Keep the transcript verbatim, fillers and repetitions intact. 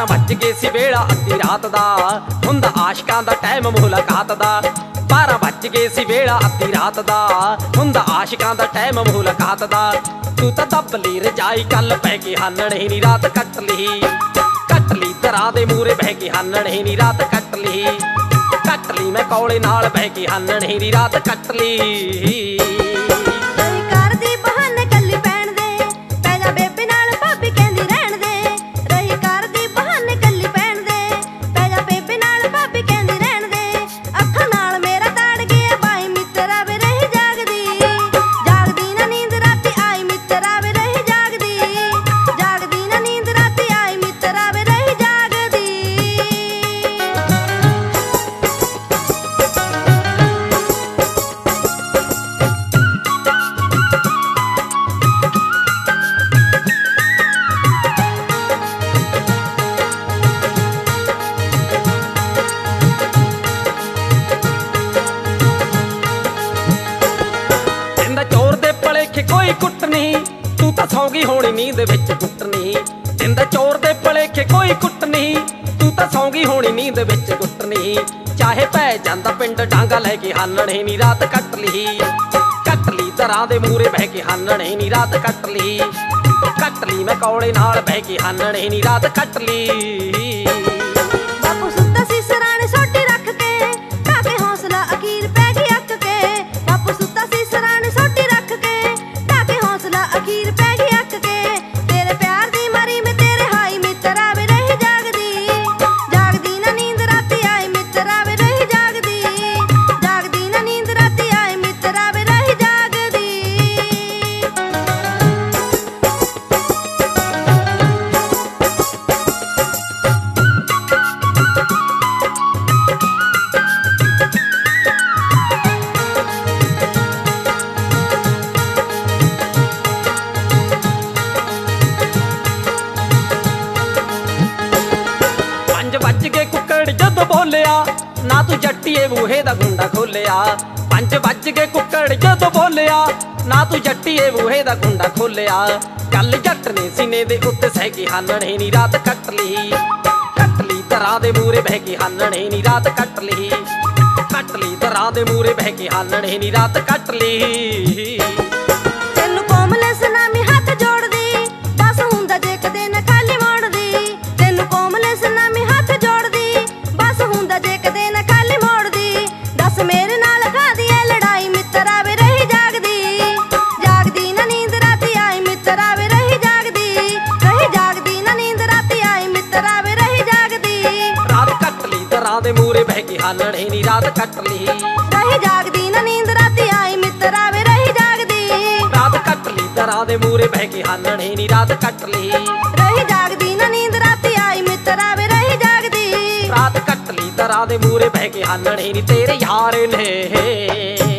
बारह बज गए सी वेला अद्धी रात दा, हुंदा आशिकां दा टाइम मुलाकात दा। बारह बज गए सी वेला अद्धी रात दा, हुंदा आशिकां दा टाइम मुलाकात दा। तू तां दब ली रजाई कल पै के हानणे नी रात कट ली, कट ली दरां दे मूरे बह के हानणे नी रात कट ली, कट ली मैं कौले नाल बह के हानणे नी रात कट ली। कोई कुट नहीं तू तां सौगी होनी नींद विच गुट नहीं, जिंदा चोर दे भलेखे कोई कुट नहीं तू तां सौगी होनी नींद विच गुट नहीं। चाहे पै जांदा पिंड डांगा लैके हानणे नी रात कट ली, कट ली दरां दे मूरे बह के हानणे नी रात कट ली, कट ली मैं कौले नाल बह के हानणे नी रात कट ली। बापू सुत्ता सी सराणे सोटी रख के, ताके हौसला अकीर पै गई अक के। बापू सुत्ता सी सराणे सोटी रख के, अखीर पै गई अक के। तेरे प्यार दी मारी में तेरे हाई मित्रा वे रही जागदी, जागदी ना नींद राती आई मित्रा वे रही जागदी, जागदी ना नींद राती आई मित्रा वे रही जागदी। बज के कुक्कड़ जद बोलिया ना तू जट्टीए बूहे दा गुंडा खोलिया। पंज बज के कुक्कड़ जद बोलिया ना तू जट्टीए बूहे दा गुंडा खोलिया। कल जट ने सीने दे उत्ते सह के हानणे नी रात कट ली, कट ली दरां दे मूरे बह के हानणे नी रात कट ली, कट ली दरां दे मूरे बह के हानणे नी रात कट ली। तेनू कोमले सनामी हाथ जोड़ दी, बस हुंदा जे कदे ना खाली मोड़ दी। तेनू कोमले सनामी हाथ जोड़ दी, बस हुंदा जे कदे ना खाली मोड़ दी। दस मेरे नाल खादी है लड़ाई मित्रा वे रही जागदी, जागदी ना नींद राती आई मित्रा वे रही जागदी, रही जागदी ना नींद राती आई मित्रा वे रही जागदी। रात कट ली दरां दे मूरे बह के हानणे नी रात कट ली, रही जागदी ना नींद राती आई मित्रा वे रही जागदी। रात कट ली दरां दे मूरे बह के हानणे नी रात कट ली, रही जागदी ना नींद राती आई मित्रा वे रही जागदी। रात कट ली दरां दे मूरे बह के हानणे नी तेरे यार ने।